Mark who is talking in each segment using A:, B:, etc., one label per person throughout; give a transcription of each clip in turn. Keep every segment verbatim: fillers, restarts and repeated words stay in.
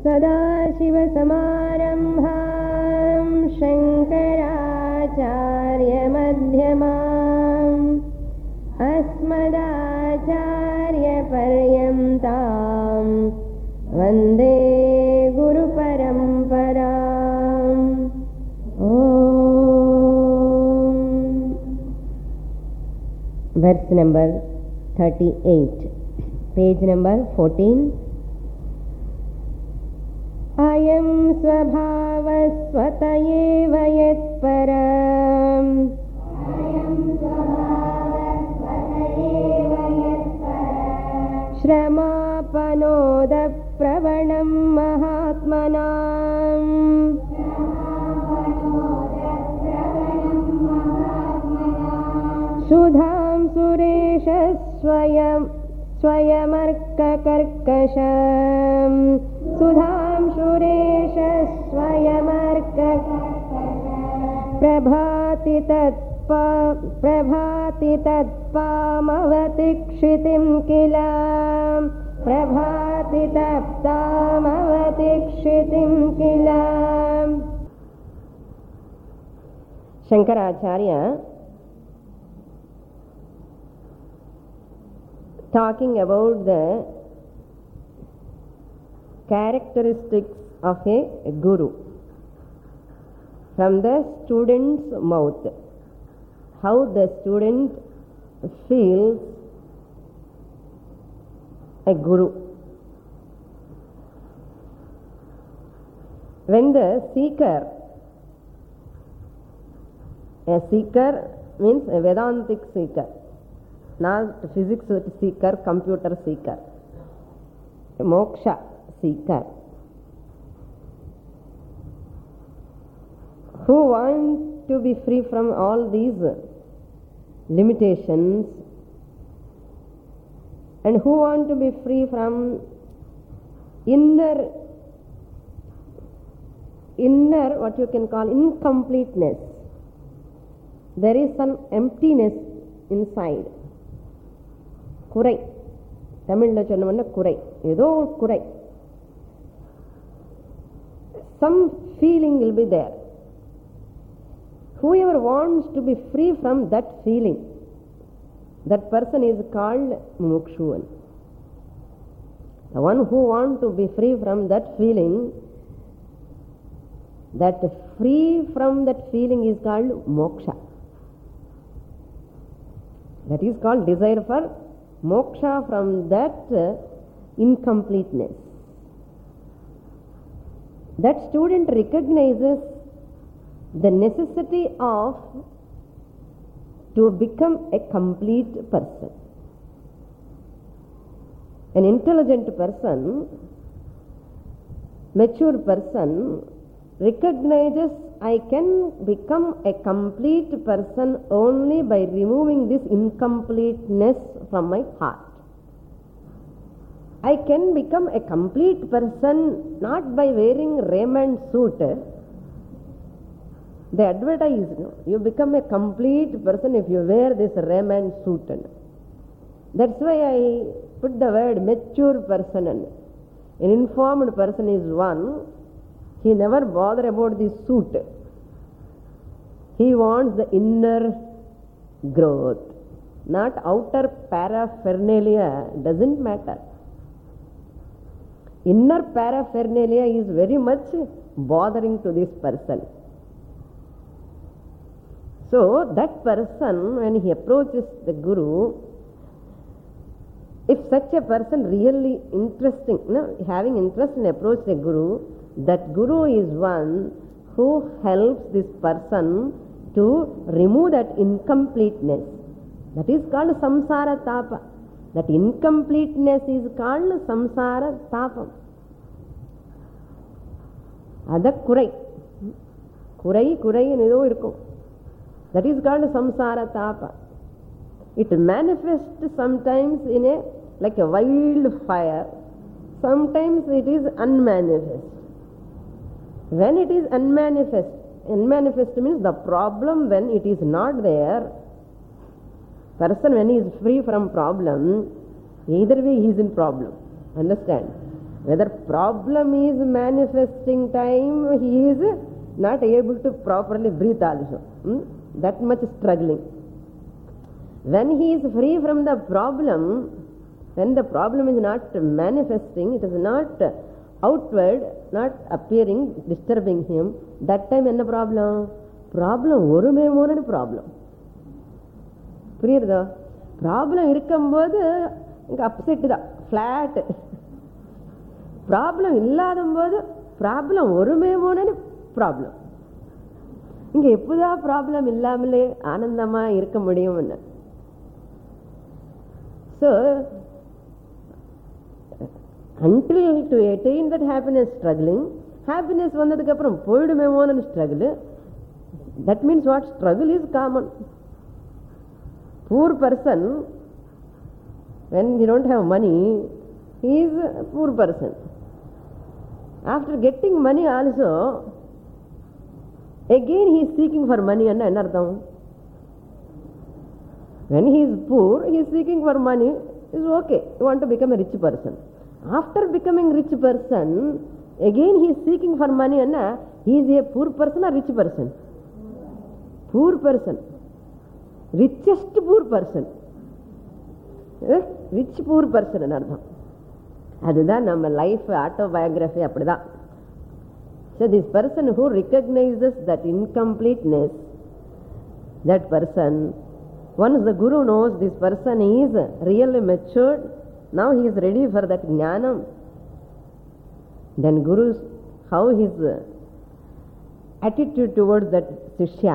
A: सदाशिवसमारम्भां शङ्कराचार्यमध्यमाम् अस्मदाचार्यपर्यन्तां वन्दे गुरुपरम्पराम्. Verse number thirty-eight, page number fourteen. Ayam svabhava swatayev yatparam shramapanoda pravanam mahatmanam Sudham Suresha Swayam Swayamarkakarkasham Sudham Suresha Swayamarkakarkasham Prabhati Tatpa Prabhati Tatpamavatikshitim Kilam Prabhati Tatpamavatikshitim Kilam. Shankaracharya talking about the characteristics of a guru from the student's mouth, how the student feels a guru. When the seeker, a seeker means a Vedantic seeker, not physics seeker, computer seeker, moksha seeker, who want to be free from all these limitations and who want to be free from inner inner what you can call incompleteness. There is some emptiness inside. குறை, தமிழில் சொன்னோம்னா குறை, ஏதோ குறை. Some feeling will be there. Whoever wants to be free from that feeling, that person is called mukshuvan. The one who wants to be free from that feeling, that free from that feeling is called moksha. That is called desire for moksha from that uh, incompleteness. That student recognizes the necessity of to become a complete person. An intelligent person, mature person recognizes I can become a complete person only by removing this incompleteness from my heart. I can become a complete person not by wearing raiment suit. They advertise, no? You become a complete person if you wear this raiment suit. That's why I put the word mature person. An informed person is one. He never bother about the suit. He wants the inner growth. Not outer paraphernalia doesn't matter. Inner paraphernalia is very much bothering to this person. So that person, when he approaches the Guru, if such a person really interesting, no, having interest in approach the Guru, that Guru is one who helps this person to remove that incompleteness. That is called samsara tapa. That incompleteness is called samsara tapa. Ada kurai. Kurai, kurai edo irukkum. That is called samsara tapa. It manifests sometimes in a like a wildfire. Sometimes it is unmanifest. When it is unmanifest, unmanifest means the problem when it is not there. Person when he is free from problem, either way he is in problem. Understand? Whether problem is manifesting time, he is not able to properly breathe also. Hmm? That much struggling. When he is free from the problem, when the problem is not manifesting, it is not outward, not appearing, disturbing him, that time enna problem? Problem orume monanu problem. புரியுறதோ? Problem இருக்கும்போது இங்கே upset தான், flat. Problem இல்லாத போது problem ஒருமே போனு problem. இங்கே எப்போதான் problem இல்லாமலே ஆனந்தமாக இருக்க முடியும்னு. So until to attain that happiness struggling, happiness வந்ததுக்கு அப்புறம் போயிடுமேமோன்னு struggle. That means what? Struggle is common. Poor person, when he don't have money, he is a poor person. After getting money also, again he is seeking for money. Anna enna artham? When he is poor, he is seeking for money, is okay. You want to become a rich person. After becoming rich person, again he is seeking for money. Anna, he is a poor person or rich person? Poor person. Richest poor person. Rich poor person ன்னு அர்த்தம். அதுதான் நம்ம life autobiography. அப்படிதான். So this person who recognizes that incompleteness, that person, once the Guru knows this person is really matured, now he is ready for that jnanam, then Guru's, how his attitude towards that Shishya,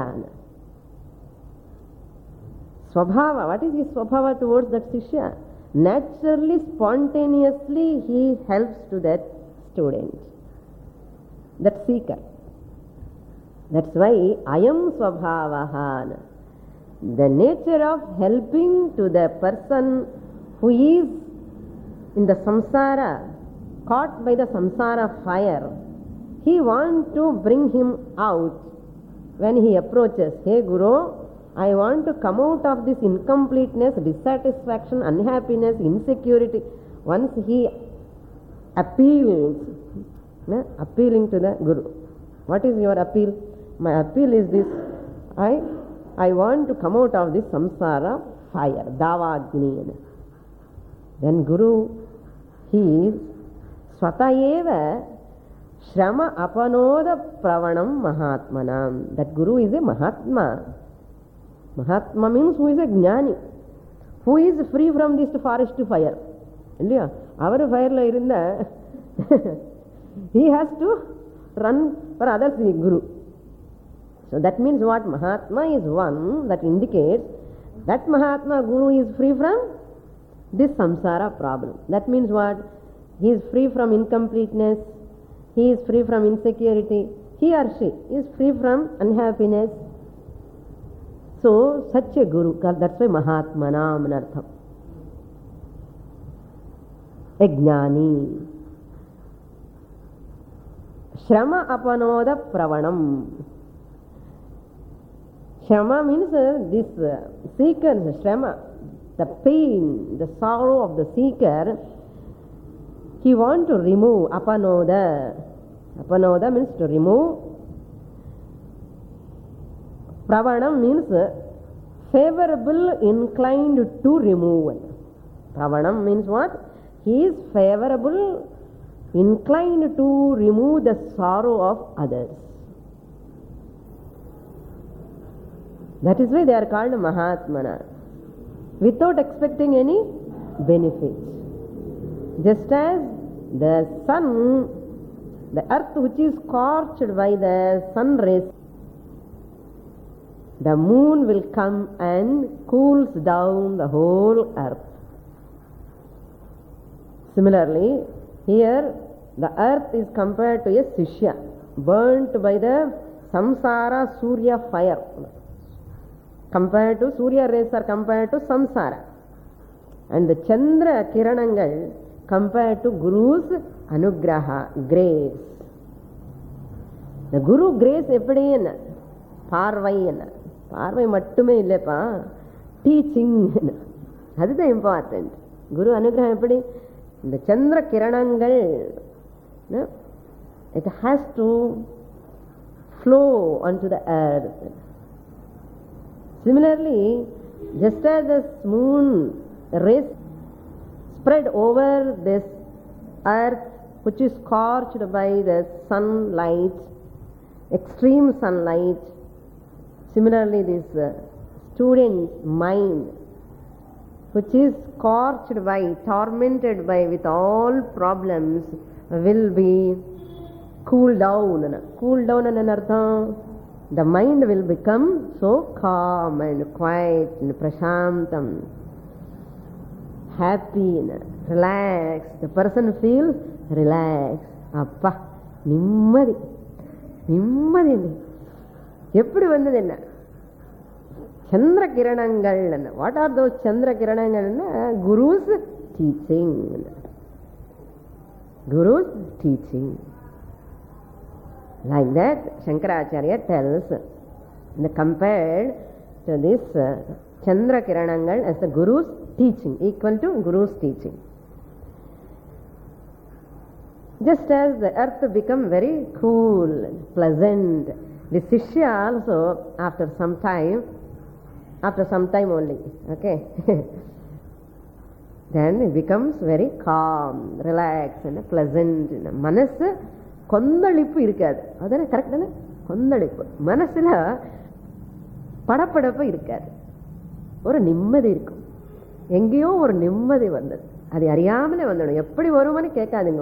A: Swabhava, what is his Swabhava towards that Shishya? Naturally, spontaneously he helps to that student, that seeker. That's why Ayam Swabhavaha, the nature of helping to the person who is in the samsara, caught by the samsara fire. He wants to bring him out. When he approaches, hey Guru, I want to come out of this incompleteness, dissatisfaction, unhappiness, insecurity. Once he appeals, no? appealing to the Guru. What is your appeal? My appeal is this. I I want to come out of this samsara fire, Davagni. Then Guru, he is Swatayeva Shrama Apanoda Pravanam Mahatmanam. That Guru is a Mahatma. Mahatma means who is a Jnani, who is free from this forest fire. இல்லையா? அவர் ஃபயரில் இருந்த he has to run for others, the Guru. So that means what? Mahatma is one that indicates that Mahatma Guru is free from this samsara problem. That means what? He is free from incompleteness, he is free from insecurity, he or she is free from unhappiness. So such a Guru, that's why Mahatmanam anartham. A Jnani. Shrama apanoda pravanam. Shrama means uh, this uh, seeker's Shrama, the pain, the sorrow of the seeker, he wants to remove. Apanoda. Apanoda means to remove. Pravanam means favorable, inclined to remove. Pravanam means what? He is favorable, inclined to remove the sorrow of others. That is why they are called Mahatmana, without expecting any benefits. Just as the sun, the earth which is scorched by the sun rays, the moon will come and cools down the whole earth. Similarly, here the earth is compared to a Shishya, burnt by the samsara Surya fire. Compared to Surya rays are compared to samsara. And the Chandra Kiranangal compared to Guru's Anugraha, grace. The Guru grace eppadi enna? Parvai enna? பார்வை மட்டுமே இல்லைப்பா, teaching, அதுதான் important. குரு அனுகிரகம் எப்படி? The Chandra Kiranangal, no, it has to flow onto the earth. Similarly, just as the moon rays spread over this earth, which is scorched by the sunlight, extreme sunlight, similarly this uh, student's mind, which is scorched by, tormented by with all problems, will be cooled down. Cool down and anartham. The mind will become so calm and quiet and prashantam, happy and relaxed. The person feels relaxed. Appa, nimmadi, nimmadi. Eppadi vandadu enna? Chandra Kiranangal. What are those Chandra Kiranangal? Guru's teaching. Guru's teaching. Like that, Shankaracharya tells, the compared to this uh, Chandra Kiranangal as the Guru's teaching, equal to Guru's teaching. Just as the earth become very cool and pleasant, the Shishya also, after some time, after some time only, okay, then it becomes very calm, relaxed and pleasant. Manasu கொந்தளிப்பு இருக்காது. அதானே correct தானே? கொந்தளிப்பு மனசுல படப்படப்பு இருக்காது, ஒரு நிம்மதி இருக்கும். எங்கேயோ ஒரு நிம்மதி வந்தது, அது அறியாமலே வந்துடும். எப்படி வருமானு கேட்காதுங்க.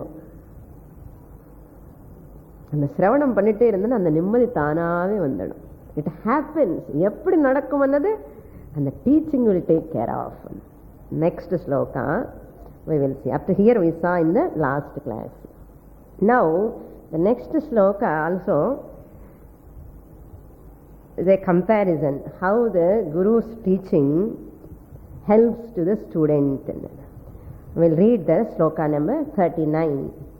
A: அந்த சிரவணம் பண்ணிட்டே இருந்தோன்னா அந்த நிம்மதி தானாவே வந்துடும். It happens. எப்படி நடக்கும் அன்னது அந்த teaching will take care of. Next shloka we will see. Up to here we saw in the last class. Now the next sloka also is a comparison how the Guru's teaching helps to the student. We'll read the sloka number thirty-nine.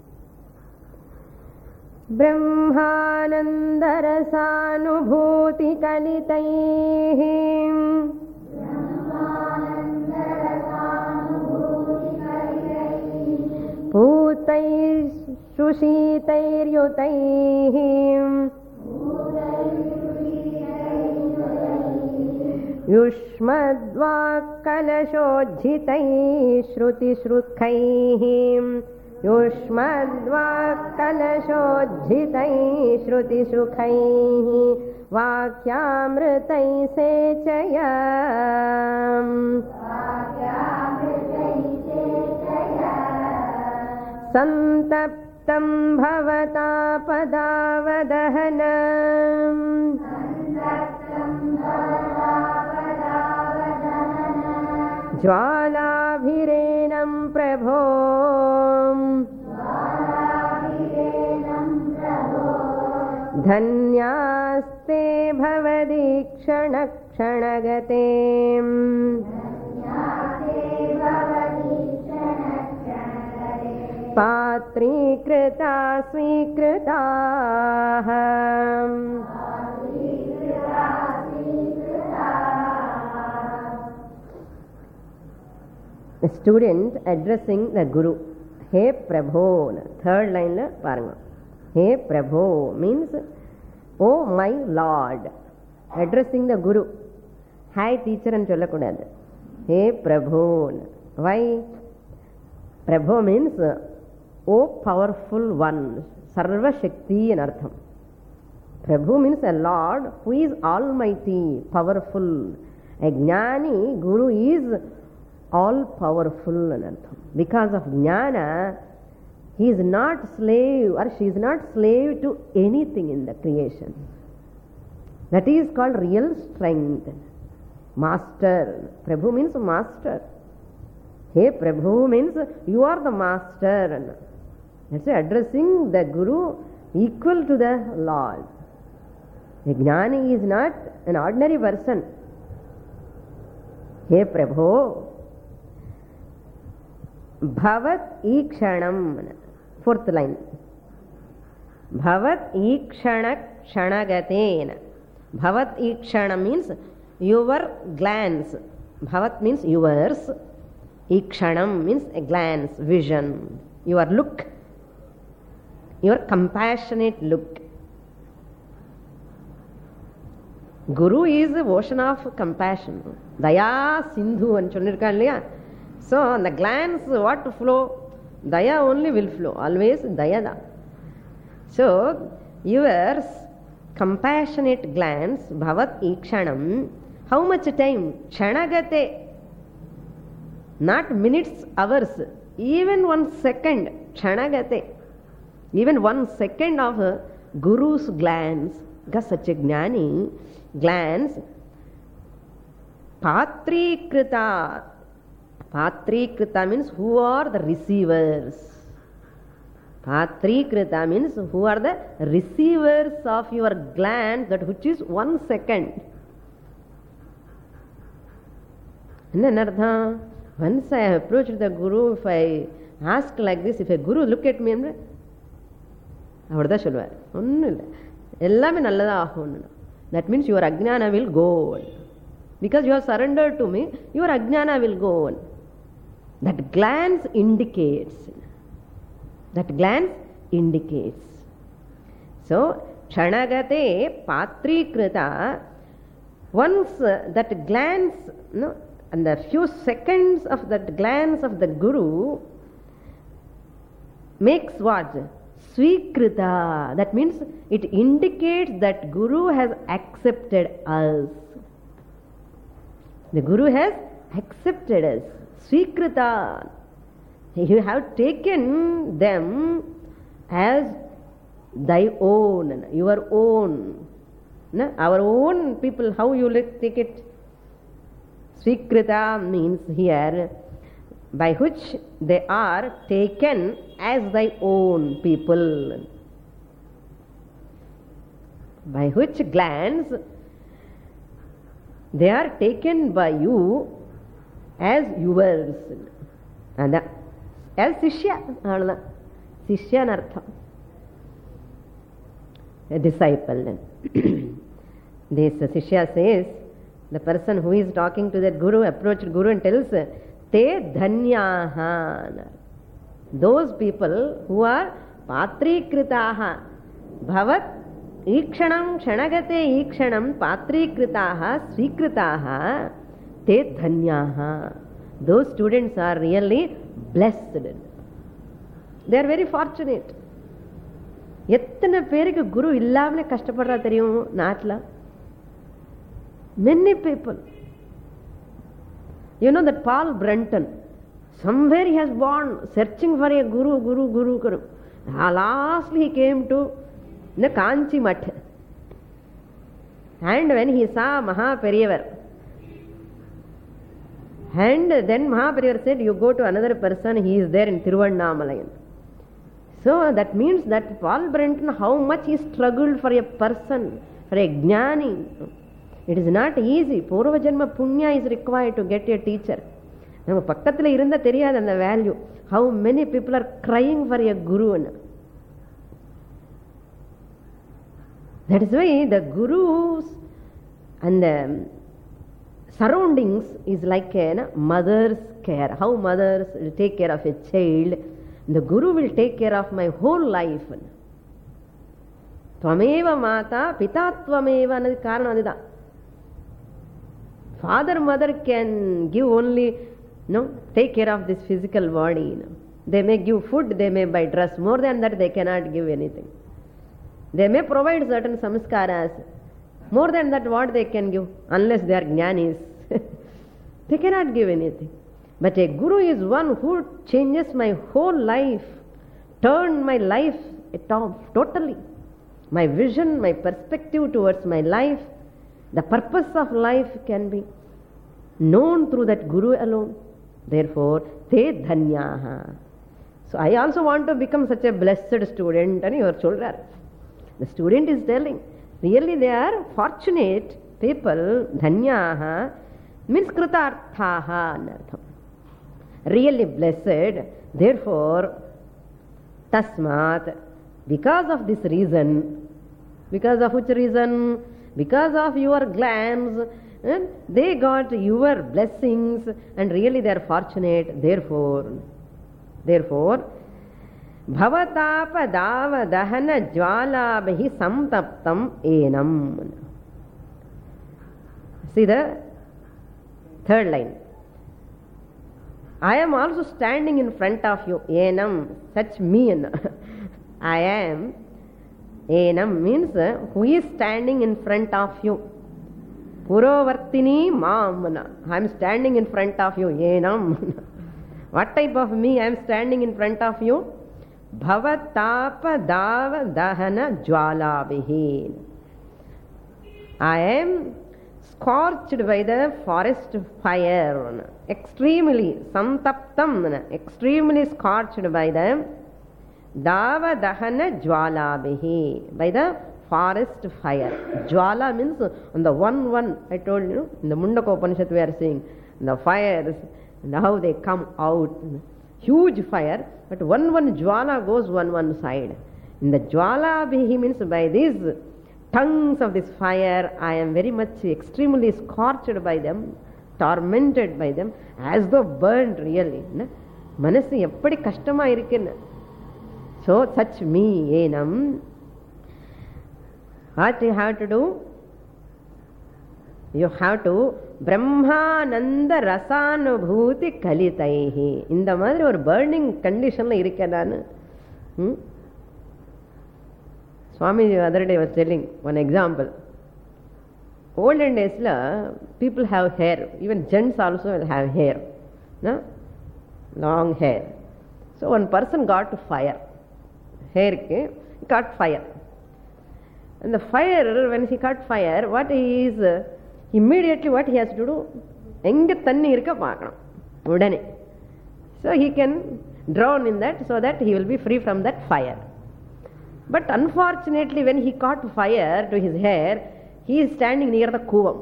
A: Brahmanandarasanubhuti kalitaihim Bhutaish Shushitairyutaihim Yushmadvakalashodhitaish Shrutishrukhaihim Yushmadvakalashodhitaish Shrutishrukhaihim Vakyamritai sechayam Santaptam bhavata padavadahanam Jvalabhirenam prabho Dhanyaste bhavadikshana kshanagatem Patrikrita svikritah. The student addressing the Guru. Hey Prabho. Third line la paranga. Hey Prabho means, oh my Lord. Addressing the Guru. Hi teacher and solla kudadu. Hey Prabho. Why? Prabho means O powerful one, Sarva Shakti in Artham. Prabhu means a Lord who is almighty, powerful. A Jnani, Guru is all powerful in Artham. Because of Jnana, he is not slave or she is not slave to anything in the creation. That is called real strength. Master. Prabhu means master. Hey Prabhu means you are the master. That's addressing the Guru equal to the Lord. A Jnani is not an ordinary person. Hey Prabhu. Bhavat Ikshanam. Fourth line. Bhavat Ikshana Kshanagaten. Bhavat Ikshana means your glance. Bhavat means yours. Ikshanam means a glance, vision, your look, your compassionate look. Guru is the ocean of compassion. Daya Sindhu and Chonirka. So on the glance, what flow? Daya only will flow. Always Dayada. So your compassionate glance, Bhavat Ikshanam, how much time? Kshanagate. Not minutes, hours. Even one second. Kshanagate. Even one second of a Guru's glance. Such a Gnani glance. Patrikrita. Patrikrita means who are the receivers. Patrikrita means who are the receivers of your glance, that which is one second. Once I approached the Guru, if I ask like this, if a Guru look at me, that means your Ajnana will go on. Because you have surrendered to me, your Ajnana will go on. That glance indicates. That glance indicates. So, Kshanagate Patrikrita, once uh, that glance, no, and the few seconds of that glance of the Guru makes what? Swikrita. That means it indicates that Guru has accepted us. The Guru has accepted us. Swikrita. You have taken them as thy own, your own. No? Our own people, how you take it? Swikrita means here by which they are taken as thy own people. By which glance they are taken by you as yours. And as Sishya. Sishya nartha. A disciple. This Sishya says, the person who is talking to that Guru approached Guru and tells, Te dhanyaha. Those people who are patrikritaha. Bhavat ikshanam kshanagate ikshanam patrikritaha svikritaha te dhanyaha. Those students are really blessed. They are very fortunate. எத்தனை பேருக்கு குரு இல்லாமலே கஷ்டப்படுறா தெரியும் நாட்டில்? Many people. You know that Paul Brenton, somewhere he has gone searching for a guru, guru, guru, guru. Lastly he came to the Kanchi Math. And when he saw Mahaperiyar, and then Mahaperiyar said, you go to another person, he is there in Tiruvannamalai. So that means that Paul Brenton, how much he struggled for a person, for a Jnani. It is not easy. Purva Janma Punya is required to get a teacher. Nama pakkathila irundha theriyadhu and the value. How many people are crying for a guru. That is why the gurus and the surroundings is like a mother's care. How mothers will take care of a child, the guru will take care of my whole life. Tvameva mata pita tvameva anadi karanam adida. Father, mother can give only, no, take care of this physical body. No. They may give food, they may buy dress. More than that, they cannot give anything. They may provide certain samskaras. More than that, what they can give? Unless they are jnanis. They cannot give anything. But a guru is one who changes my whole life, turned my life totally. My vision, my perspective towards my life, the purpose of life can be known through that Guru alone. Therefore, te dhanyaha. So I also want to become such a blessed student. And your children, the student is telling, really they are fortunate people. Dhanyaha means kritarthaha. Really blessed. Therefore, tasmat, because of this reason, because of which reason? Because of your glance, And they got your blessings and really they are fortunate. Therefore, therefore, bhavatapa dava dahana jwalabhi samtaptam enam. See the third line. I am also standing in front of you. Enam, such me. I am. Enam means uh, who is standing in front of you. Purovartini mamana. I am standing in front of you. Enam. What type of me I am standing in front of you? Bhavatapa dava dahana jwalabihi. I am scorched by the forest fire. Extremely, samtaptam, extremely scorched by the dava dahana jwalabihi, by the forest fire. Jwala means on the one one, I told you, in the Mundaka Upanishad we are seeing the fires and how they come out. Huge fire, but one one jwala goes one one side. In the jwalabihi means by these tongues of this fire, I am very much extremely scorched by them, tormented by them, as though burned really. Manasi eppadi kashtama irukku. So such me, enam. What you have to do? You have to Brahmananda rasanubhuti kalitaihi. In the மாதிரி ஒரு burning conditionல இருக்கேன் நான். Swami the other day was telling one example. Olden days la people have hair, even gents also will have hair, no? Long hair. So one person got fire, hair ke got fire, and the fire, when he got fire, what he is uh, immediately what he has to do? Enga thanni irukka paakkanam udane, so he can drown in that, so that he will be free from that fire. But unfortunately, when he caught fire to his hair, he is standing near the kuvam.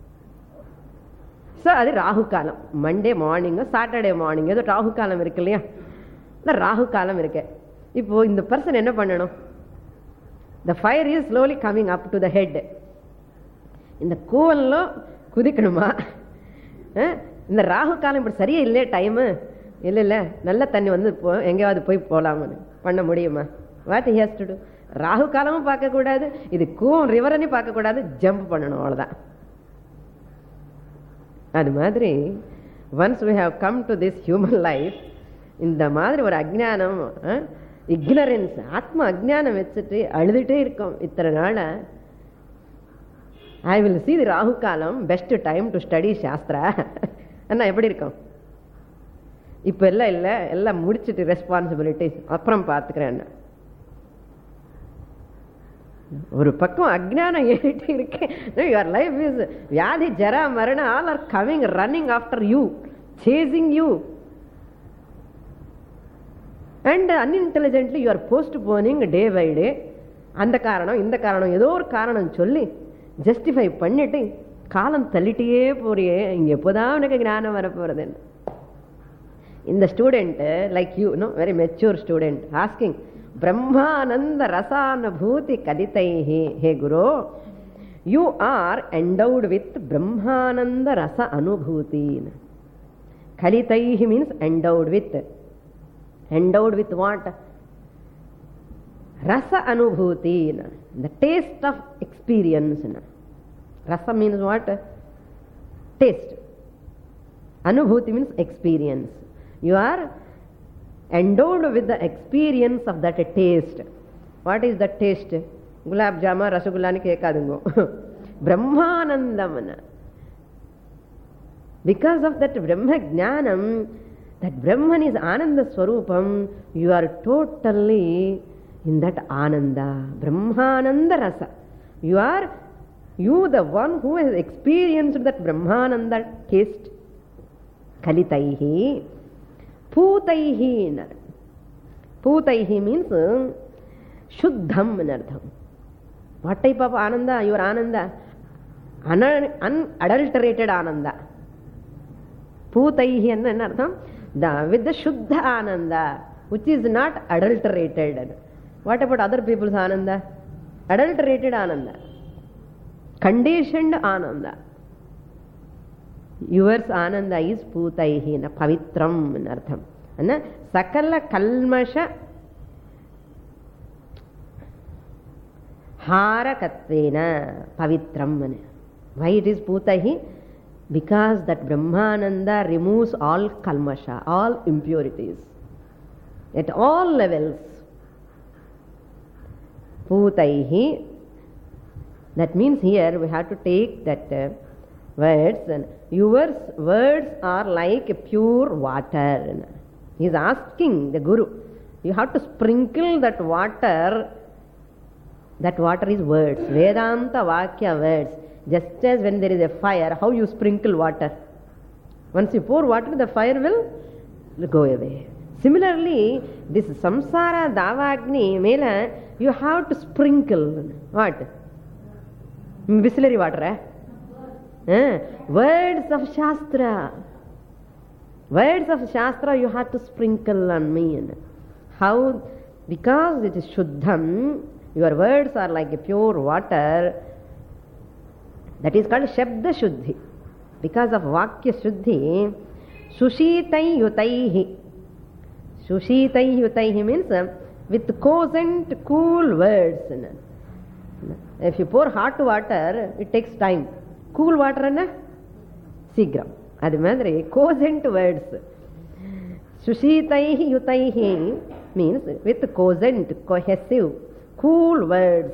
A: So that is Rahu Kalam. Monday morning or Saturday morning, that is Rahu Kalam irukku. The Rahu Kalam irukku. Now, in the person enna pannanum? The fire is slowly coming up to the head. In the kuvallo kudikanuma. In the Rahu Kalam but sariya ille time. Illa illa nalla thanni vandu engeyavadu poi polam panna mudiyuma. What he has to do? Rahu Kalamu paaka koodadu, idu Kuvam river ani paaka koodadu, jump pannanum avladha. Adu madri, once we have come to this human life, in the madri or ajnanam, ignorance, atma ajnanam vechittu aludite irukom ithara naala. I will see the Rahu Kalam, best time to study Shastra. Anna eppadi irukom? Ipo ella illa ella mudichittu responsibilities appuram paathukrena. ஒரு பக்கம் அஜ்ஞானம் ஏறிட்டு இருக்கு. Your life is வியாதி ஜரா மரண, all are coming running after you, chasing you, and unintelligently you are postponing day by day. அந்த காரணம் இந்த காரணம் ஏதோ ஒரு காரணம் சொல்லி ஜஸ்டிஃபை பண்ணிட்டு காலம் தள்ளிட்டே போறியே, இங்க எப்போதான் உனக்கு ஞானம் வரப்போறது? இந்த student like you know, very mature student asking Brahmananda rasanubhuti kaditaihi. Hey Guru, you are endowed with Brahmananda rasa anubhuti. Kalitaihi means endowed with. Endowed with what? Rasa anubhuti, the taste of experience. Rasa means what? Taste. Anubhuti means experience. You are endowed with the experience of that taste. What is that taste? Gulab Jama, Rasagula ni kekadungo. Brahmanandamana. Because of that Brahma Jnanam, that Brahman is Ananda Swarupam, you are totally in that Ananda. Brahmananda Rasa. You are, you the one who has experienced that Brahmananda taste. Kalitaihi. Putaihi. Putaihi means Shuddham anartham. What type of Ananda? Your Ananda? Unadulterated Ananda. Putaihi anartham. The, with the Shuddha Ananda, which is not adulterated. What about other people's Ananda? Adulterated Ananda. Conditioned Ananda. Yours Ananda is Putaihi, Pavitram in Artham. And Sakala Kalmasha Harakatvena Pavitram. Why it is Putaihi? Because that Brahmananda removes all Kalmasha, all impurities at all levels. Putaihi. That means here we have to take that uh, words, and your words are like pure water. He is asking the Guru, you have to sprinkle that water. That water is words, Vedanta Vakya words. Just as when there is a fire, how you sprinkle water? Once you pour water, the fire will go away. Similarly, this samsara davagni mela, you have to sprinkle what? Bisleri water, eh? eh? Words of Shastra. Words of Shastra you have to sprinkle on me. How? Because it is Shuddham, your words are like a pure water. That is called Shabda Shuddhi. Because of Vakya Shuddhi, Sushitai Yutaihi. Sushitai Yutaihi means uh, with cosent, cool words. If you pour hot water, it takes time. Cool water and Sigram. Adi madri, cosent words. Sushitaihi Yutaihi means with cosent, cohesive, cool words.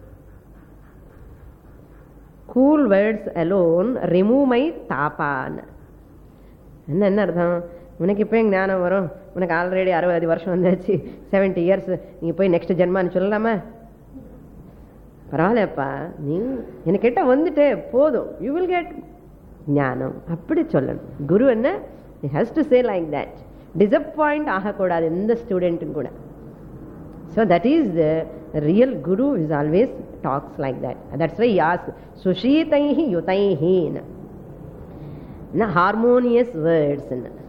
A: Cool words alone remove my tapan. என்ன என்ன அர்த்தம்? உனக்கு இப்போ எங்க ஞானம் வரும்? உனக்கு already அறுபது வருஷம் வந்தாச்சு, செவன்டி இயர்ஸ், நீ போய் நெக்ஸ்ட் ஜென்மான்னு சொல்லலாமா? பரவாயில்லப்பா, நீ எனக்கு கிட்ட வந்துட்டே போதும், யூ வில் கெட் ஞானம். அப்படி சொல்லணும். குரு என்ன, he has to say like that. Disappoint ஆகக்கூடாது எந்த ஸ்டூடெண்ட்டும் கூட. So that is the real Guru is always talks like that. That's why he asks, Sushitaihi Yutaihi. Na harmonious words,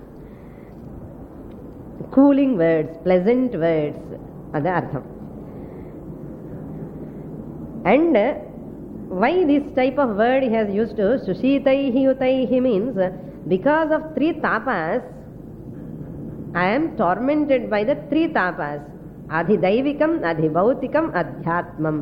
A: cooling words, pleasant words. That's artham. And why this type of word he has used to Sushitaihi Yutaihi means because of three tapas, I am tormented by the three tapas. Adhidaivikam, Adhibhautikam, Adhyatmam.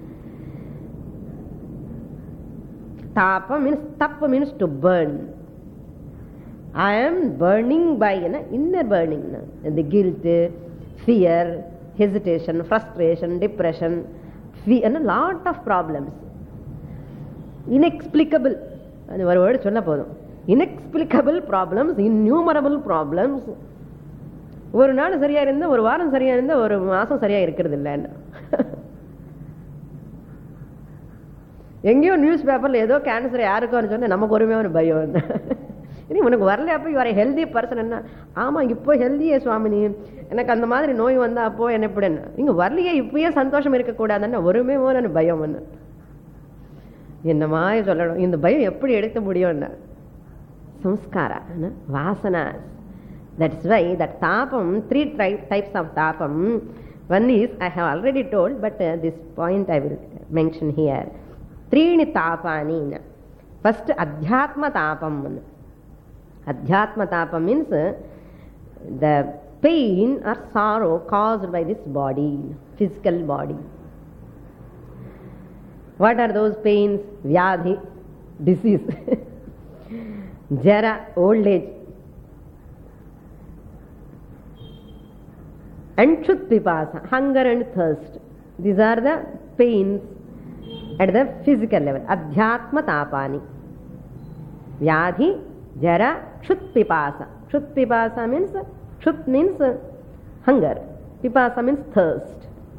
A: Tapa means, tapa means to burn. I am burning by you know, inner burning. The guilt, fear, hesitation, frustration, depression, fear, and a lot of problems. Inexplicable. One word solla podum. Inexplicable problems, innumerable problems. ஒரு நாள் சரியா இருந்தா, ஒரு வாரம் சரியா இருந்தா, ஒரு மாசம் சரியா இருக்கிறது இல்லை. எங்கேயோ நியூஸ் பேப்பர்ல ஏதோ கேன்சர் யாருக்கும் சொன்னா நமக்கு ஒருமே ஒரு பயம். இனி உனக்கு வரல, அப்போ இவரை ஹெல்தி பர்சன் என்ன? ஆமா, இப்போ ஹெல்தியே சுவாமினி, எனக்கு அந்த மாதிரி நோய் வந்தா அப்போ என்ன எப்படி என்ன இங்க வரலையே, இப்பயே சந்தோஷம் இருக்கக்கூடாதுன்னா ஒருமே ஒரு பயம். என்னமா சொல்லணும், இந்த பயம் எப்படி எடுக்க முடியும்னா samskara, Vasana. That's why that tapam, three types of tapam. One is, I have already told, but uh, this point I will mention here. Trini tapani. First, adhyatma tapam. Adhyatma tapam means uh, the pain or sorrow caused by this body, physical body. What are those pains? Vyadhi, disease. Jara, old age. And Chutpipasa, hunger and thirst. These are the pains at the physical level. Adhyatma tapani. Vyadhi, Jara, Chutpipasa. Chutpipasa means, Chut means hunger. Pipasa means thirst.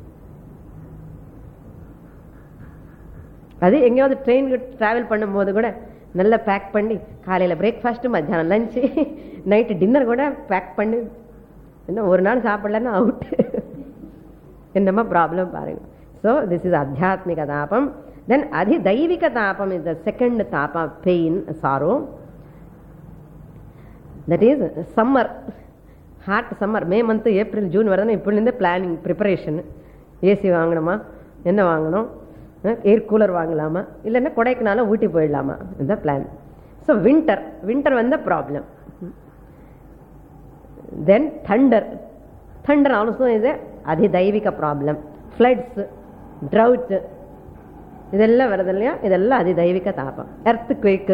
A: அது எங்கேயாவது ட்ரெயினுக்கு travel பண்ணும்போது கூட நல்லா back பண்ணி, காலையில் breakfast, மத்தியானம் lunch, night dinner கூட பேக் பண்ணி, என்ன ஒரு நாள் சாப்பிடலன்னா அவுட். என்னமா ப்ராப்ளம் பாருங்க. ஸோ திஸ் இஸ் அத்தியாத்மிக தாபம். தென் அதி தெய்வீக தாபம் இஸ் த செகண்ட் தாபா, pain, sorrow. That is summer, hot summer, May month, April, June வரதுன்னா இப்படிலேருந்தே பிளானிங், ப்ரிப்பரேஷன். ஏசி வாங்கணுமா, என்ன வாங்கணும், ஏர் கூலர் வாங்கலாமா, இல்லைன்னா கொடைக்குனால ஊட்டி போயிடலாமா, இதுதான் plan. So winter, winter was the problem. Then thunder, thunder also is a adhidaivika problem. Floods, drought, இதெல்லாம் வருது இல்லையா, இதெல்லாம் அதிதைவிக தாபம். earthquake,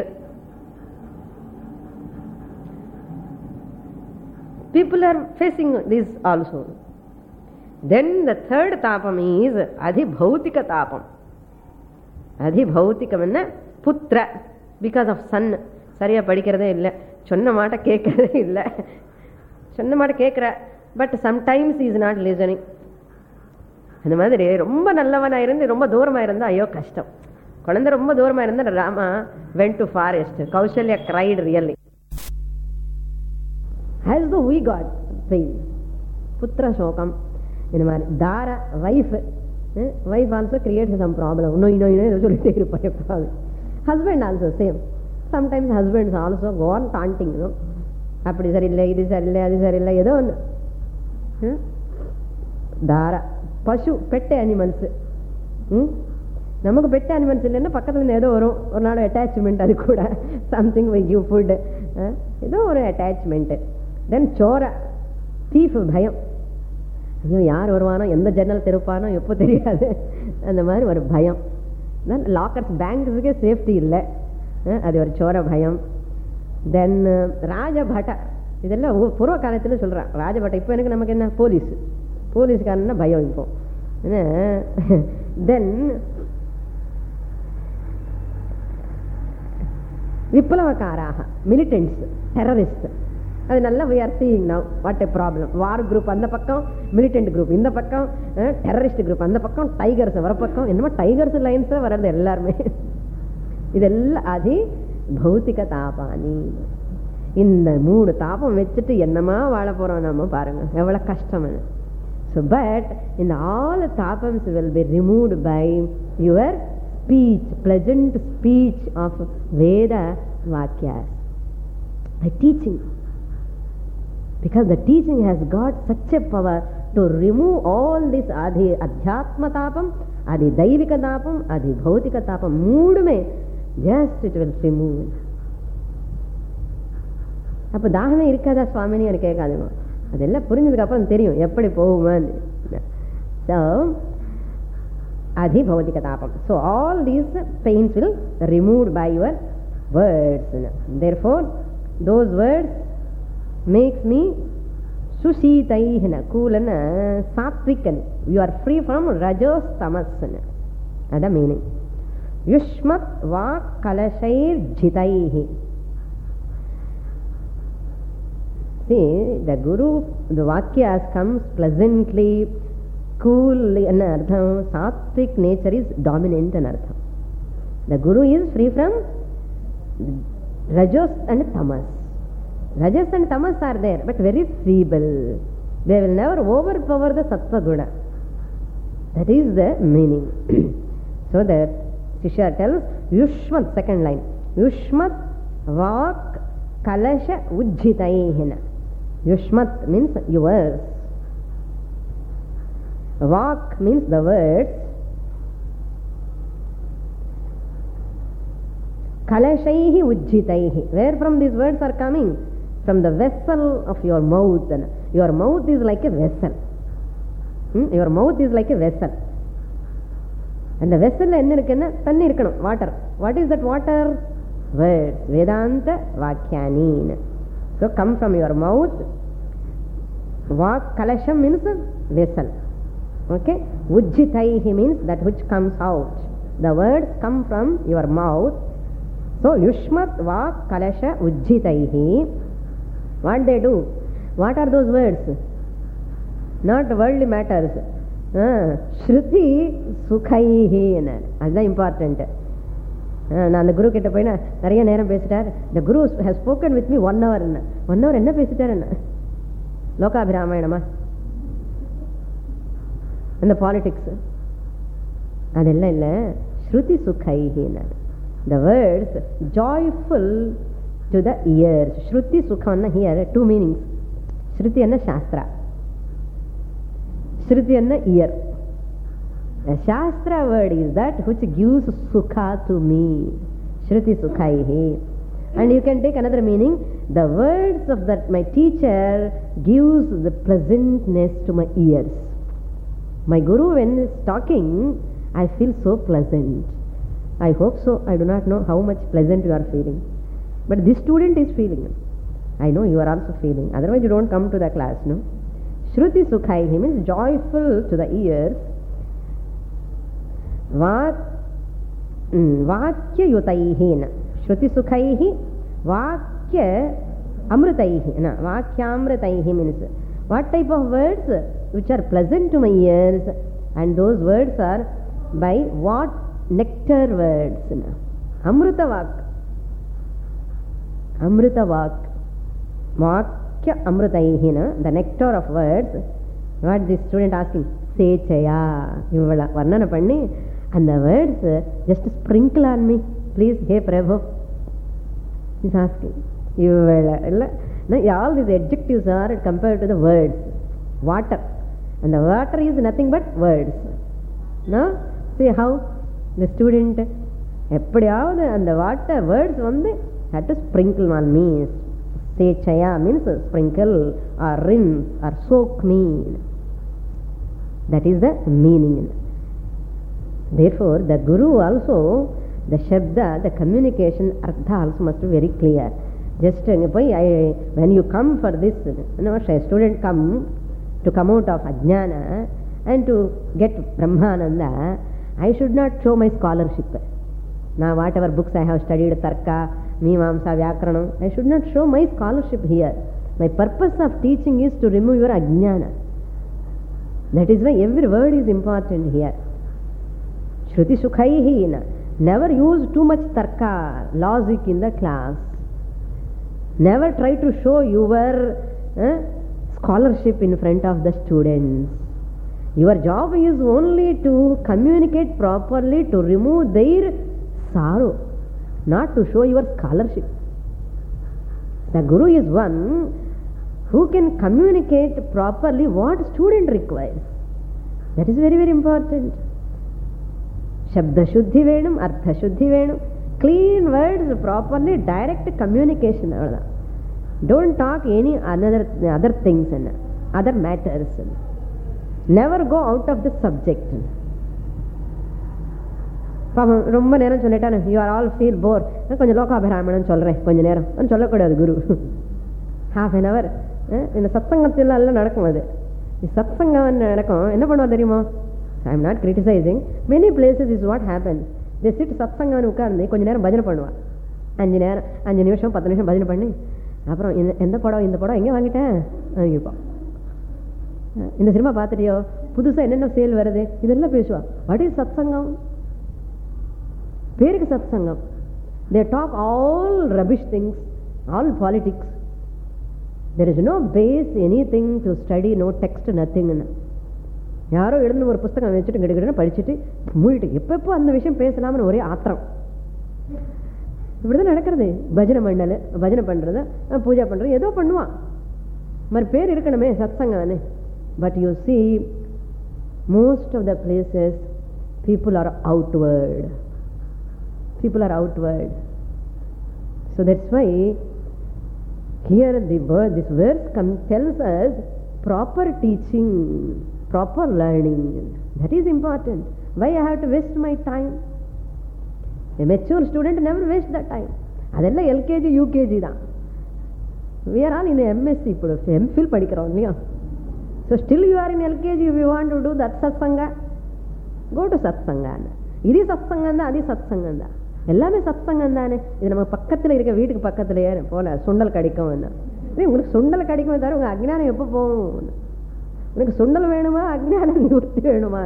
A: people are facing this also. Then the third tapam is adhibhautika tapam. Adhibhautikam enna putra, because of son. சரியா படிக்கிறதே இல்லை, சொன்ன மாட்ட கேட்கறதே இல்லை, சொன்ன மாட்ட கேட்கிற, but sometimes is not listening. அந்த மாதிரி ரொம்ப நல்லவனா இருந்து ரொம்ப தூரமா இருந்தா ஐயோ கஷ்டம். குழந்தை ரொம்ப தூரமா இருந்தா Rama went to forest, Kausalya cried really. As though we got pain. புத்திர சோகம் இந்த மாதிரி. தாரா wife, wife also create some problem. நோய் நோய் நோய் சொல்லிட்டே இருப்பாங்க problem. Husband also same. Sometimes husbands also go on taunting. அப்படி சரியில்லை, இது சரியில்லை, அது சரியில்லை, ஏதோ ஒன்று. தாரா பசு, பெட் அனிமல்ஸு. நமக்கு பெட் அனிமல்ஸ் இல்லைன்னா பக்கத்தில் ஏதோ வரும் ஒரு நாள் அட்டாச்மெண்ட், அது கூட சம்திங் வை கிவ் ஃபுட், ஏதோ ஒரு அட்டாச்மெண்ட்டு. தென் சோர, தீஃப், பயம். ஐயோ யார் வருவானோ, எந்த ஜன்னல் திருப்பானோ எப்போ தெரியாது, அந்த மாதிரி ஒரு பயம். லாக்கர்ஸ், பேங்க்ஸுக்கே சேஃப்டி இல்லை, அது ஒரு சோர பயம். தென் ராஜபட்ட, இதெல்லாம் பூர்வ காலத்தில் சொல்கிறான் ராஜபட்ட. இப்போ எனக்கு நமக்கு என்ன போலீஸ், போலீஸ்காரன்னா பயம் இப்போ. தென் விப்ளவக்காராக, மிலிட்டன்ட்ஸ், டெரரிஸ்ட். அது நல்லா we are seeing now what a problem. War group அந்த பக்கம், மிலிட்டன்ட் குரூப் இந்த பக்கம், டெரரிஸ்ட் குரூப் அந்த பக்கம், டைகர்ஸ் வர பக்கம், என்னமோ டைகர்ஸ் லைன்ஸ் வர்றது எல்லாருமே. இதெல்லாம் அதி பௌத்திக தாபானி. இந்த மூணு தாபம் வச்சுட்டு என்னமா வாழ போறோம் நம்ம, பாருங்க எவ்வளவு கஷ்டம். So but in all tapams will be removed by your speech, pleasant speech of Veda Vakyas, by teaching. Because the teaching has got such a power to remove all this adhi adhyatma tapam, adi daivika tapam, adi bhautika tapam, moodume just it will remove. அப்போ தாகமே இருக்காதா சுவாமினி எனக்கு கேட்காதுங்க. அதெல்லாம் புரிஞ்சதுக்கு அப்புறம் தெரியும் எப்படி போகுமான்னு. So அதிபௌதிக தாபம். So all these pains will removed by your words. Therefore those words makes me சுசீதைஹன, கூலன, சாத்விகன். யூ ஆர் ஃப்ரீ ஃப்ரம் ரஜோஸ் தமஸ்ன. அதான் மீனிங். யுஷ்மத் வாக் கலசைர் ஜிதைஹி. See, the Guru, the Vakyas comes pleasantly, coolly, and artham, sattvic nature is dominant and artham. The Guru is free from Rajas and Tamas. Rajas and Tamas are there, but very feeble. They will never overpower the Sattva Guna. That is the meaning. So the Shishya tells, Yushmat, second line, Yushmat Vak Kalasha Ujjitaihina. Yushmat means yours. Vak means the words. Kalashaihi ujjitaihi. Where from these words are coming? From the vessel of your mouth. Your mouth is like a vessel. Hmm? Your mouth is like a vessel. And the vessel enna irukena? Thanni irukkanum, water. What is that water? Words. Vedanta Vakyani. So come from your mouth. Vak kalasham means vessel. Okay. Ujjitaihi means that which comes out. The words come from your mouth. So yushmat vak kalasha ujjitaihi. What they do? What are those words? Not worldly matters. Ah, Shruti sukhaihi. That's important. நான் அந்த குரு கிட்ட போய் நிறைய நேரம் பேசிட்டார். The guru has spoken with me one hour. என்ன one hour என்ன பேசிட்டார்? என்ன லோகாபிராமாயணமா, அந்த பாலிடிக்ஸ் அதெல்லாம் இல்லை. ஸ்ருதி சுகைஹின, the words joyful to the ears. ஸ்ருதி சுகம்னா ஹியர் டூ மீனிங்ஸ். ஸ்ருதி என்ன சாஸ்திரா, ஸ்ருதி என்ன ear. The Shastra word is that which gives sukha to me. Shruti sukhaihi. And you can take another meaning. The words of that my teacher gives the pleasantness to my ears. My guru, when he is talking, I feel so pleasant. I hope so. I do not know how much pleasant you are feeling. But this student is feeling. I know you are also feeling. Otherwise you don't come to the class, no? Shruti Sukhaihi means joyful to the ears. Vak, mm, Vakya Yutaihi. Shruti Sukhaihi, Vakya Amritaihi. No, Vakyamritaihi means what type of words? Which are pleasant to my ears. And those words are by what? Nectar words. No? Amrita Vak. Amrita Vak. Vakya Amritaihi. The nectar of words. What this student asking? Sechaya. Ivala varnana panni. And the words just sprinkle on me. Please, hey Prabhu. He's asking. All these adjectives are compared to the words. Water. And the water is nothing but words. No? See how the student, eppadiyavathu and the water words only had to sprinkle on me. Sechaya means sprinkle or rinse or soak me. That is the meaning. Therefore, the Guru also, the Shabda, the communication, Artha also must be very clear. Just I, when you come for this, you know, a student come to come out of Ajnana and to get Brahmananda, I should not show my scholarship. Now, whatever books I have studied, Tarka, Mimamsa, Vyakaranam, I should not show my scholarship here. My purpose of teaching is to remove your Ajnana. That is why every word is important here. Shruti Sukhaihi. Never use too much tarka, logic in the class. Never try to show your eh, scholarship in front of the students. Your job is only to communicate properly, to remove their sorrow, not to show your scholarship. The Guru is one who can communicate properly what student requires. That is very, very important. Shabda Shuddhi Venum, Artha Shuddhi Venum. Clean words, properly, direct communication. Don't talk any other, other things, other matters. Never go out of the subject. ரொம்ப நேரம் சொல்லிட்டானு you are all feel bore கொஞ்சம் லோகாபிராமணம் சொல்கிறேன் கொஞ்ச நேரம் சொல்லக்கூடாது குரு. Half an hour இந்த சத்சங்கத்தில் எல்லாம் நடக்கும். அது சத்சங்கம் நடக்கும். என்ன பண்ணுவோம் தெரியுமா? I am not criticizing. Many places is what happens. They sit சத்சங்கம்னு உட்கார்ந்து கொஞ்ச நேரம் பஜனை பண்ணுவான். அஞ்சு நேரம் அஞ்சு நிமிஷம் பத்து நிமிஷம் பஜனை பண்ணி அப்புறம் இந்த எந்த படம் இந்த படம் எங்கே வாங்கிட்டேன் வாங்கிப்போம். இந்த சினிமா பார்த்துட்டியோ, புதுசாக என்னென்ன சேல் வருது, இதெல்லாம் பேசுவா. வாட் இஸ் சத்சங்கம்? பேருக்கு சத்சங்கம். They talk all rubbish things, all politics. There is no base, anything to study, no text, nothing. யாரோ எழுந்து ஒரு புஸ்தகம் வச்சுட்டு கிட்ட படிச்சுட்டு மூடிட்டு எப்பப்போ அந்த விஷயம் பேசலாம்னு ஒரே ஆத்திரம். இப்படிதான் நடக்கிறது. பஜனை பண்ணல, பஜனை பண்றது, பூஜை பண்றது, ஏதோ பண்ணுவான். மாதிரி பேர் இருக்கணுமே சத்சங்கான்னு. But you see most of the places people are outward. People are outward. So that's why here the word, this verse comes, tells us proper teaching, proper learning. That is important. Why I have to waste my time? A mature student never waste that time. அதெல்லாம் LKG UKG தான். We are all in MSc, இப்போ MPhil படிக்கிறோம் இல்லையா? So still you are in L K G. If you want to do that satsanga, go to satsanga. இது சத்சங்கம் தான், அது சத்சங்கம் தான், எல்லாமே சத்சங்கம் தானே. இது நம்ம பக்கத்தில் இருக்க வீட்டுக்கு பக்கத்துலயே போல சுண்டல் கிடைக்கும். உங்களுக்கு சுண்டல் கிடைக்குமே தவிர உங்க அஜ்ஞானம் எப்போ போகும்? உனக்கு சுண்டல் வேணுமா அஜ்ஞானம் நிவர்த்தி வேணுமா?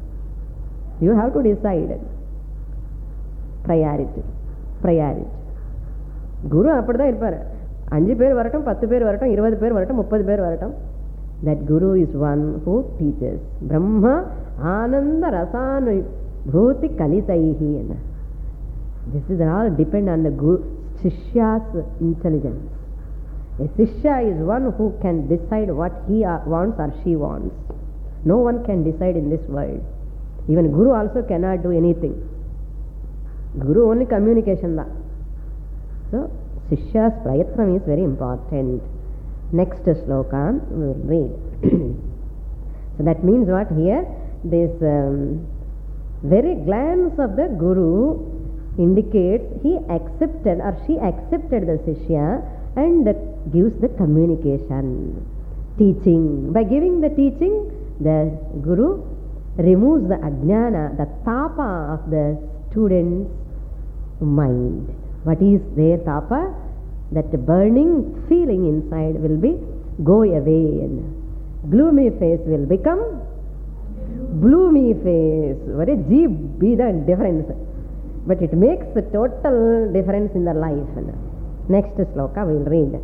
A: You have to decide. Priority priority. Guru அப்படிதான் இருப்பார். அஞ்சு பேர் வரட்டும், பத்து பேர் வரட்டும், இருபது பேர் வரட்டும், முப்பது பேர் வரட்டும். That Guru is one who teaches. Brahma Ananda Rasanu Bhuti Kalitaihi. This is all depend on the Guru, Shishya's intelligence. A Shishya is one who can decide what he wants or she wants. No one can decide in this world. Even Guru also cannot do anything. Guru only communication da. So Shishya's prayatnam is very important. Next sloka we will read. So that means what here? This um, very glance of the Guru indicates he accepted or she accepted the Shishya and gives the communication, teaching. By giving the teaching, the Guru removes the ajnana, the tapa of the student's mind. What is their tapa? That burning feeling inside will be go away, and gloomy face will become bloomy face. What a jeep be the difference, but it makes a total difference in the life. Next sloka we will read.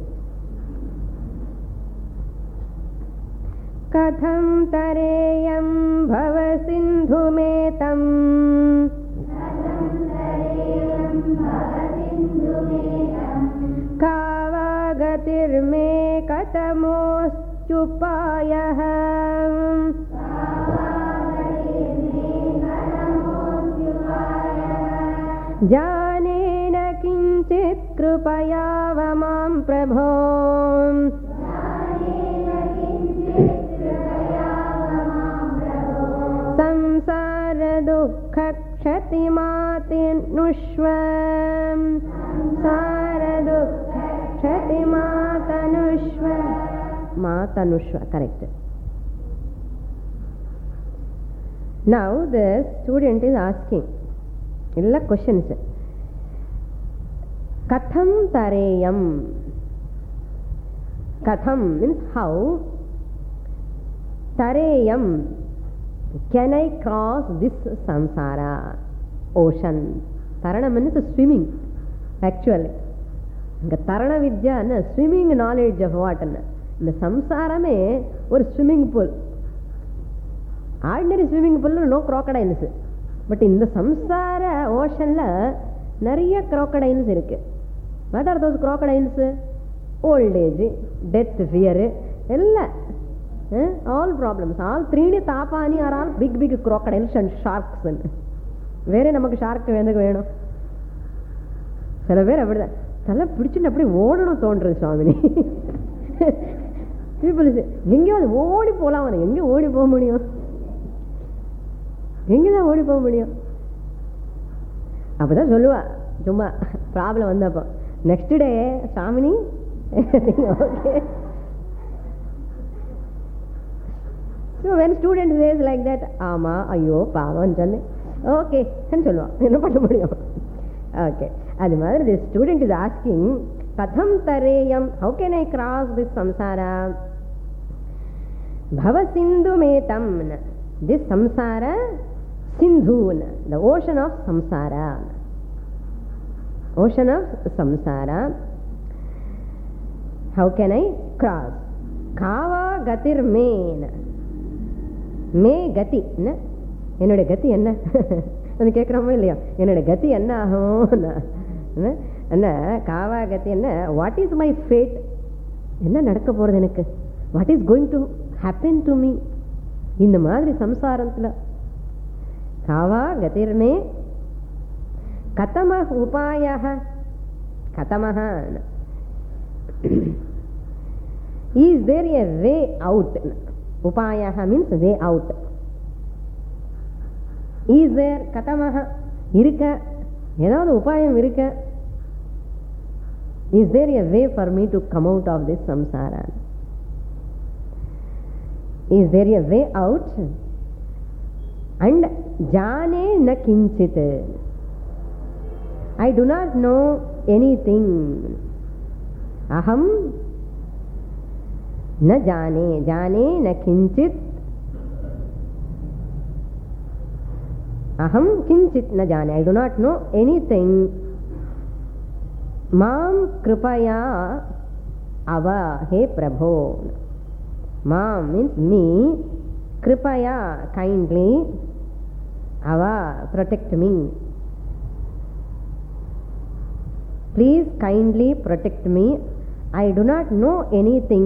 A: Katham tareyam bhava sindhumetam kavagatirme katamoschupayah janena kinchit krupaya vamam prabho samsara dukkha kshati matanushvam samsara dukkha kshati matanushvam matanushva, correct. Now the student is asking illa questions. Katham tareyam. Katham means how. Tareyam, can I cross this samsara ocean? Tarana means swimming. Actually, the Tarana Vidya, na, swimming knowledge of what? Na, the samsara me or swimming pool. Ordinary swimming pool no crocodiles. But in the samsara ocean la nariya crocodiles irukku. What are those crocodiles? Old age, death, fear, ella. Eh? All problems. All three tapani are all big big crocodiles and sharks. Where namak shark vendu veno? Sala vera avada thala pidichu appadi odanu thondru Swamini. People say enga odi polam enga odi po mudiyum enga da odi po mudiyum appada solluva summa problem vandappo next day Swamini okay. So when student says like that, ama ayyo pavan channe, okay, then solluva enna panna mudiyum. Okay, adu madri the student is asking katham tareyam, how can I cross this samsara? Bhava sindhu metam, this samsara sindhu, the ocean of samsara, ocean of samsara, how can I cross? Kava gatir mein, me gati, என்னோட கதி என்ன அது கேட்குறோமோ இல்லையா, என்னோட கதி என்ன ஆகும் என்ன காவா கதி என்ன, வாட் இஸ் மை ஃபேட், என்ன நடக்க போகிறது எனக்கு, what is going to happen to me, இந்த மாதிரி சம்சாரத்தில் காவா கதிர்மே கதம உபாய கதமஹ, is there a way out, உபாய means way out, is there கதமஹ இருக்க, ஏதாவது உபாயம் இருக்க, is there a way for me to come out of this samsara, is there a way out, and ஜானே ந கிஞ்சித், I do not know anything. Aham na jane, jane na kinchit, aham kinchit na jane, I do not know anything. Mam kripaya ava, he Prabho. Mam means me, kripaya kindly, ava protect me. Please kindly protect me. I do not know anything.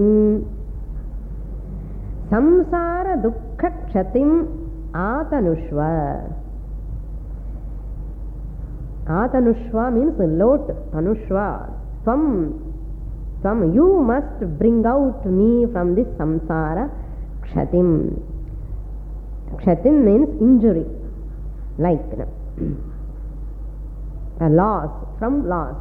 A: Samsara dukkha kshatim atanushva. Atanushva means load. Anushva. Tvam, Tvam, you must bring out me from this samsara kshatim. Kshatim means injury, like a loss, from loss,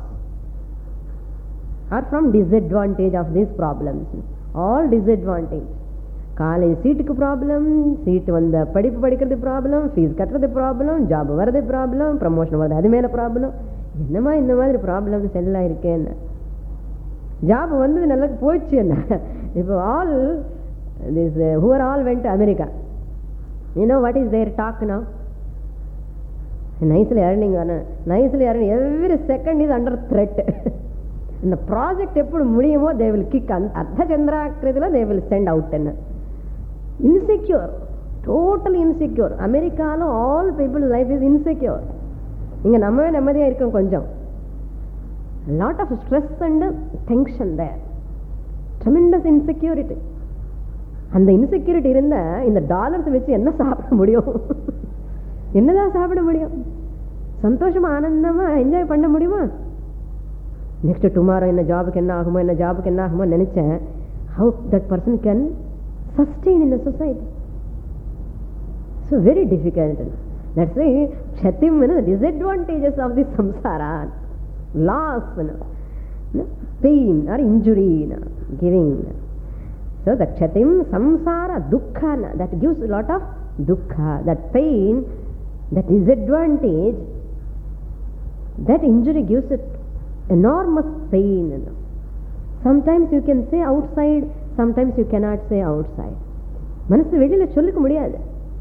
A: or from disadvantage of these problems. All disadvantage. College சீட்டுக்கு problem, seat வந்த படிப்பு படிக்கிறது problem, fees கட்டுறது problem, job வர்றது problem, promotion வருது அது மேலே problem. என்னமா இந்த மாதிரி ப்ராப்ளம்ஸ் எல்லாம் இருக்கேன்னு. ஜாப் வந்து நல்லா போயிடுச்சு என்ன. இப்போ all this who are all went America. You know what is their talk now? Nicely earning nicely earning every second is under threat. இந்த ப்ராஜெக்ட் எப்படி முடியுமோ தே வில் கிக். அர்த்த சந்திராக்கிரதில் தே வில் சென்ட் அவுட். என்ன இன்செக்யூர், டோட்டலி இன்செக்யூர். அமெரிக்காலும் all people life is insecure. இங்கே நம்மவே நிம்மதியாக இருக்கும் கொஞ்சம். Lot of stress and tension there, tremendous insecurity. அந்த இன்செக்யூரிட்டி இருந்தால் இந்த டாலர்ஸ் வச்சு என்ன சாப்பிட முடியும்? என்னதான் சாப்பிட முடியும்? சந்தோஷமாக ஆனந்தமாக என்ஜாய் பண்ண முடியுமா? நெக்ஸ்ட் டுமாரோ என்ன ஜாபுக்கு என்ன ஆகுமோ, என்ன ஜாபுக்கு என்ன ஆகுமோ நினைச்சேன். How that person can sustain in the society? So very difficult. That's why kshatim means disadvantages of the samsara, loss, pain or injury, giving. So the kshatim, samsara, dukkha, that gives a lot of dukkha, that pain, that disadvantage, that injury gives it enormous pain. Sometimes you can say outside, sometimes you cannot say outside. மனசு வெளியில சொல்லிக்க முடியாது.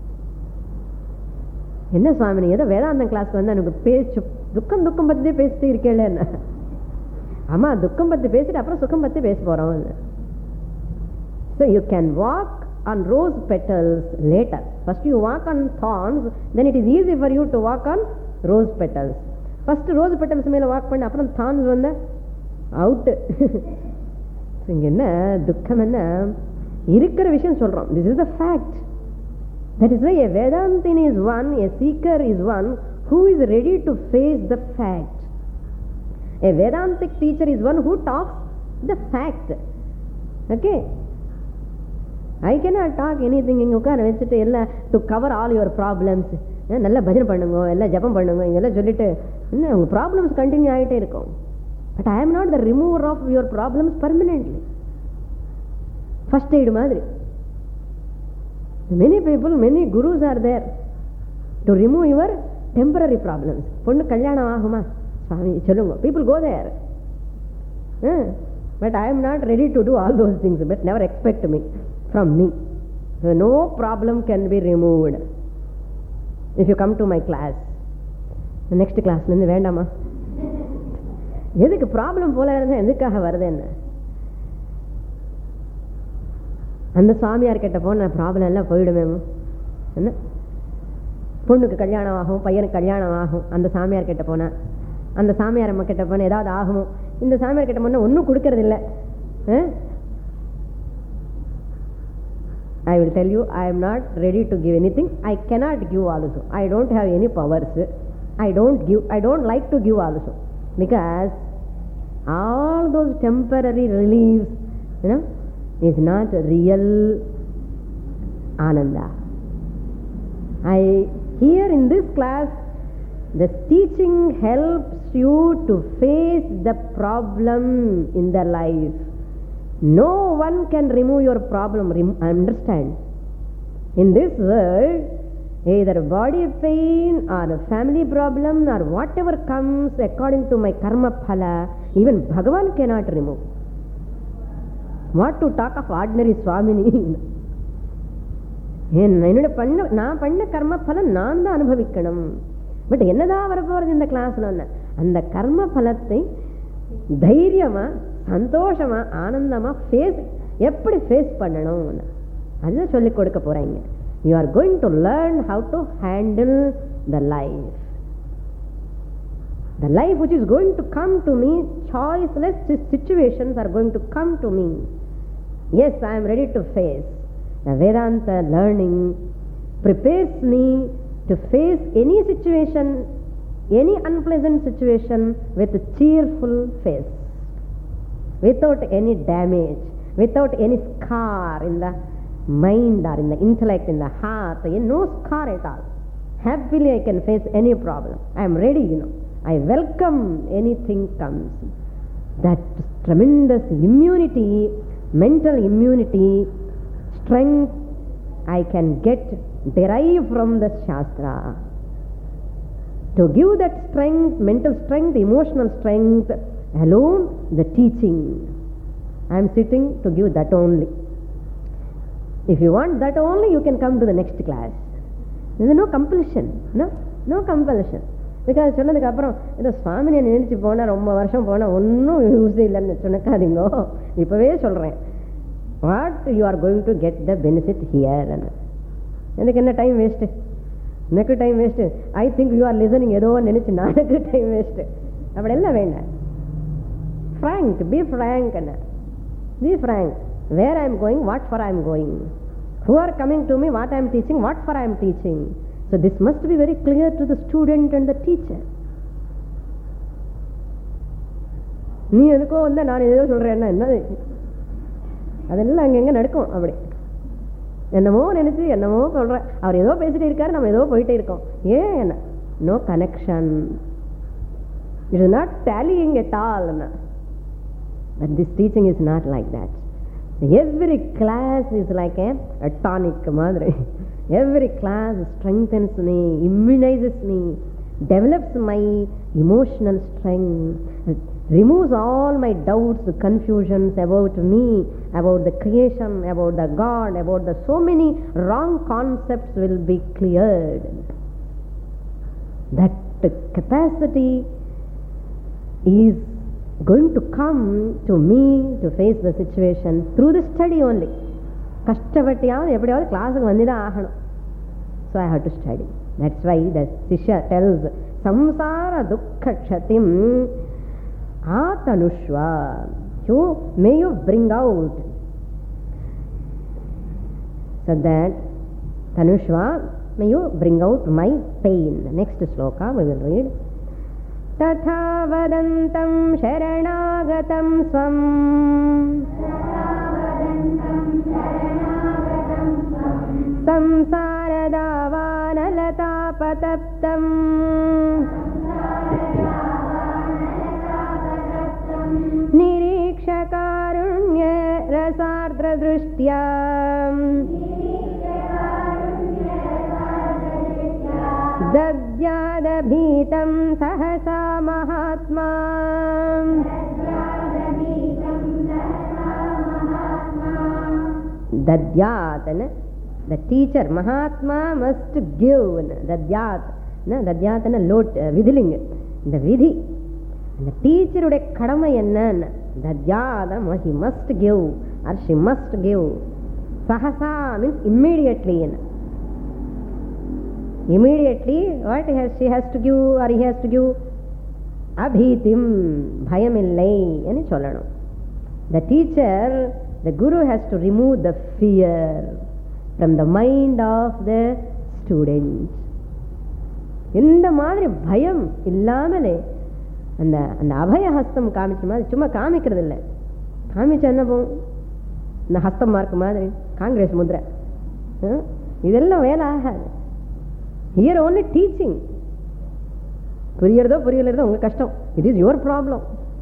A: என்ன சுவாமி ஏதோ வேதாந்தம் கிளாஸ்க்கு வந்து எனக்கு பேச்சு துக்கம் துக்கம் பத்தி பேசிட்டு இருக்கேன். என்ன ஆமா, துக்கம் பத்தி பேசிட்டு அப்புறம் சுகம் பத்தி பேச போறோம். So you can walk on rose petals later. First you walk on thorns, then it is easy for you to walk on rose petals. First rose petals மேல வாக் பண்ண அப்புறம் thorns வந்த அவுட். இங்க என்ன துக்கம்? என்ன இருக்கிற விஷயம் சொல்றோம். This is the fact. That is why a Vedantin is one, a seeker is one who is ready to face the fact. A Vedantic teacher is one who talks the fact. Okay, I cannot talk anything. இங்க உட்கார வச்சுட்டு எல்லாம் to cover all your problems. நல்லா பஜனை பண்ணுங்க, எல்லாம் ஜபம் பண்ணுங்க, இதெல்லாம் சொல்லிட்டு என்ன உங்க ப்ராப்ளம்ஸ் கண்டினியூ ஆகிட்டே இருக்கும். But I am not the remover of your problems permanently. First aid மாதிரி. Many people, many gurus are there to remove your temporary problems. பொண்ணு கல்யாணம் ஆகுமா சுவாமி சொல்லுங்க. People go there. Uh, but I am not ready to do all those things. But never expect me from me. So no problem can be removed. If you come to my class, the next class வந்து வேண்டாமா? எதுக்கு problem போல இருந்தா எதுக்காக வருது? என்ன அந்த சாமியார் கிட்ட போன ப்ராப்ளம் எல்லாம் போயிடுமே. என்ன பொண்ணுக்கு கல்யாணம் ஆகும், பையனுக்கு கல்யாணம் ஆகும், அந்த சாமியார் கிட்ட போனா. அந்த சாமியார் அம்மா கிட்ட போன ஏதாவது ஆகும், இந்த சாமியார் கிட்ட போனா ஒன்றும் கொடுக்கறது இல்லை. I will tell you, I am not ready to give anything. I cannot give also. I don't have any powers. I don't give. I don't like to give also. Because all those temporary reliefs, you know, is not real ananda. I here in this class, the teaching helps you to face the problem in the life. No one can remove your problem. Understand? In this world, either body pain or a family problem or whatever comes according to my karma phala, even Bhagavan cannot remove. What to talk of ordinary Swamini? என்னோட பண்ண நான் பண்ண கர்ம பலம் நான் தான் அனுபவிக்கணும். But என்னதான் வரப்போறது இந்த கிளாஸ்ல? அந்த கர்ம பலத்தை தைரியமா, சந்தோஷமா, ஆனந்தமா ஃபேஸ் எப்படி ஃபேஸ் பண்ணணும் அதுதான் சொல்லிக் கொடுக்க போறீங்க. You are going to learn how to handle the life. The life which is going to come to me, choiceless situations are going to come to me. Yes, I am ready to face. The Vedanta learning prepares me to face any situation, any unpleasant situation with a cheerful face. without any damage, without any scar in the mind or in the intellect, in the heart, no scar at all. Happily I can face any problem. I am ready, you know. I welcome anything comes. That tremendous immunity, mental immunity, strength I can get, derive from the Shastra. To give that strength, mental strength, emotional strength, alone the teaching. I am sitting to give that only. If you want that only, you can come to the next class. There is no compulsion. No, no compulsion. Because சொன்னதுக்கு அப்புறம் ஏதோ சுவாமியை நினைச்சு போனால் ரொம்ப வருஷம் போனால் ஒன்றும் யூஸ் இல்லைன்னு சொன்னக்காதீங்கோ. இப்போவே சொல்கிறேன், what you are going to get the benefit here. எனக்கு என்ன டைம் வேஸ்ட்டு, எனக்கு time waste. I think you are listening ஏதோ நினைச்சு நானுக்கு டைம் வேஸ்ட்டு. அப்படி எல்லாம் வேண்டாம். Frank, be frank. என்ன be frank. Where I am going, what for I am going, who are coming to me, what I am teaching, what for I am teaching. So this must be very clear to the student and the teacher. நீ எதுக்கோ வந்தால் நான் ஏதோ சொல்கிறேன்னா என்னது, அதெல்லாம் அங்கெங்கே நடக்கும். அப்படி என்னமோ நினச்சி என்னமோ சொல்கிறேன். அவர் ஏதோ பேசிகிட்டே இருக்காரு, நம்ம ஏதோ போயிட்டே இருக்கோம். ஏன் என்ன, no connection. It is not tallying at all. But this teaching is not like that. Every class is like a, a tonic madre. Every class strengthens me, immunizes me, develops my emotional strength, removes all my doubts, confusions about me, about the creation, about the God, about the so many wrong concepts will be cleared. That capacity is going to come to me to face the situation through the study only. கஷ்டப்பட்டியாவது எப்படியாவது கிளாஸுக்கு வந்து தான் ஆகணும். So I have to study. That's why the Shishya tells samsara dukkha kshatim atanushva. So may you bring out, so that tanushva, may you bring out my pain. Next sloka we will read. तथा वदन्तं शरणागतं स्वं संसारदावानलतापतप्तं निरीक्षकारुण्यरसार्द्रदृष्ट्या दद्यादभीतं सहसा महात्मा. Dadyat, the teacher, Mahatma must give. Dadyat, Dadyat and lot, vidhiling, the vidhi. The teacher would a kadama enna. Dadyat, he must give or she must give. Sahasa means immediately. Immediately, what has, she has to give or he has to give? Abhitim, bhayamillai, ani solano. The teacher, the guru has to remove the fear from the mind of the student. இந்த மாதிரி பயம் இல்லாமலே அந்த அந்த அபய ஹஸ்தம் காமிச்ச மாதிரி சும்மா காமிக்கிறது இல்லை. காமிச்சா என்ன போகும், இந்த ஹஸ்தம் மார்க் மாதிரி காங்கிரஸ் முத்ரை, இதெல்லாம் வேலை ஆகாது. Here only teaching. புரியறதோ புரியலதோ உங்க கஷ்டம். It is your problem.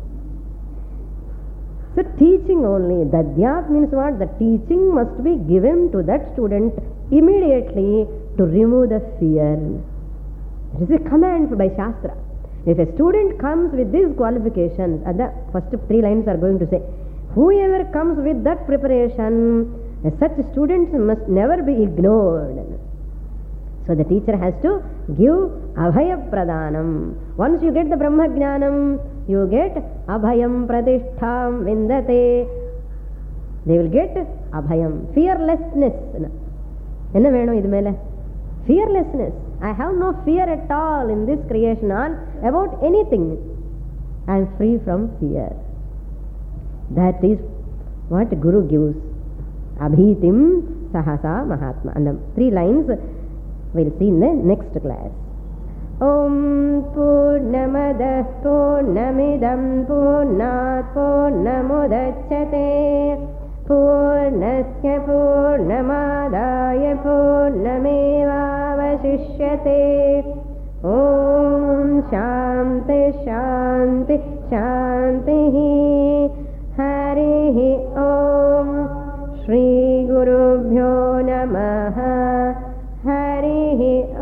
A: So teaching only. Dadyat means what? The teaching must be given to that student immediately to remove the fear. It is a command by Shastra. If a student comes with these qualifications, the first three lines are going to say, whoever comes with that preparation, such students must never be ignored. So the teacher has to give abhaya pradhanam. Once you get the Brahma Jnanam, you get abhayam pratishtham vindate. They will get abhayam, fearlessness. Enna venum idu mele? Fearlessness. I have no fear at all in this creation or about anything. I am free from fear. That is what Guru gives. Abhitim sahasa mahatma. And the three lines we'll see in the next class. Om Purnamadah Purnamidam Purnat Purnamudachyate Purnasya Purnamadaya Purnamevavashishyate. Om Shanti Shanti Shanti. Harihi Om. Shri Gurubhyo Namaha. Harihi